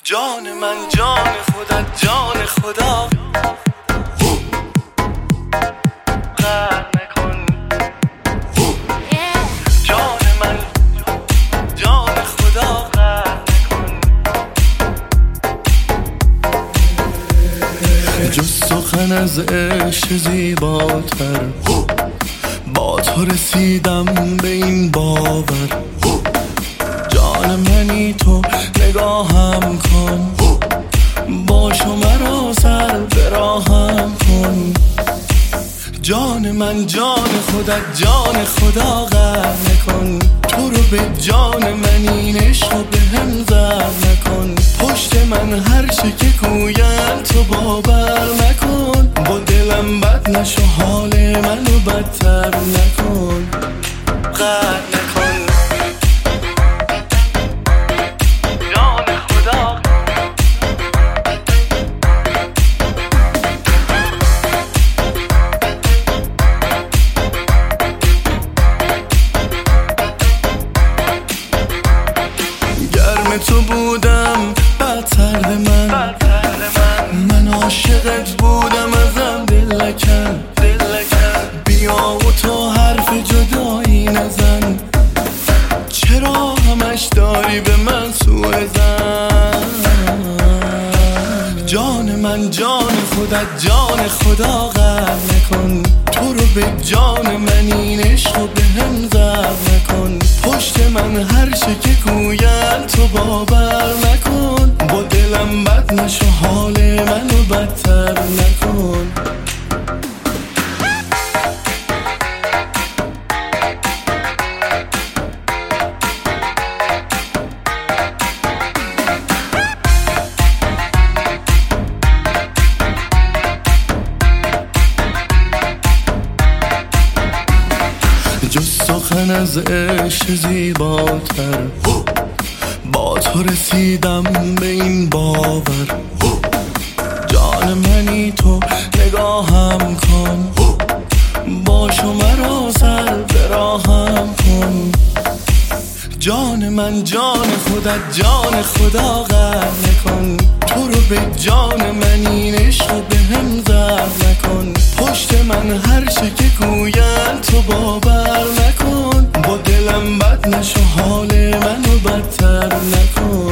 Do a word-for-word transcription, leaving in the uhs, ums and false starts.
جان من جان خودت جان خدا غر نکن. جان من جان خدا غر نکن. جز سخن از عشق زیباتر با تو رسیدم به این باور. جان منی تو نگاهم کن، باش و مرا سر به راهم کن. جان من جان خودت جان خدا غر نکن. تو رو به جان من این عشق به هم زر نکن. پشت من هر چه که گوین تو باور نکن. با دلم بد نشو حال منو بدتر نکن. غر نکن. تو بودم بدتر به من. من عاشقت بودم ازم دل نکن. بیا و تو حرف جدایی نزن. چرا همش داری به من سوء زن؟ جان من جان خودت جان خدا غر نکن. تو رو به جان من این عشق به هم زر نکن. پشت من هر چه که گوین تو باور نکن. با دلم بد نشو حال منو بدتر نکن. جز سخن از عشق زیباتر با تو رسیدم به این باور. جان منی تو نگاهم کن، باش و مرا سر به راهم کن. جان من جان خودت جان خدا غر نکن. تو رو به جان من این عشق به هم زر نکن. پشت من هر چه که گوین تو باور نکن. با دلم بد نشو حال منو بدتر نکن.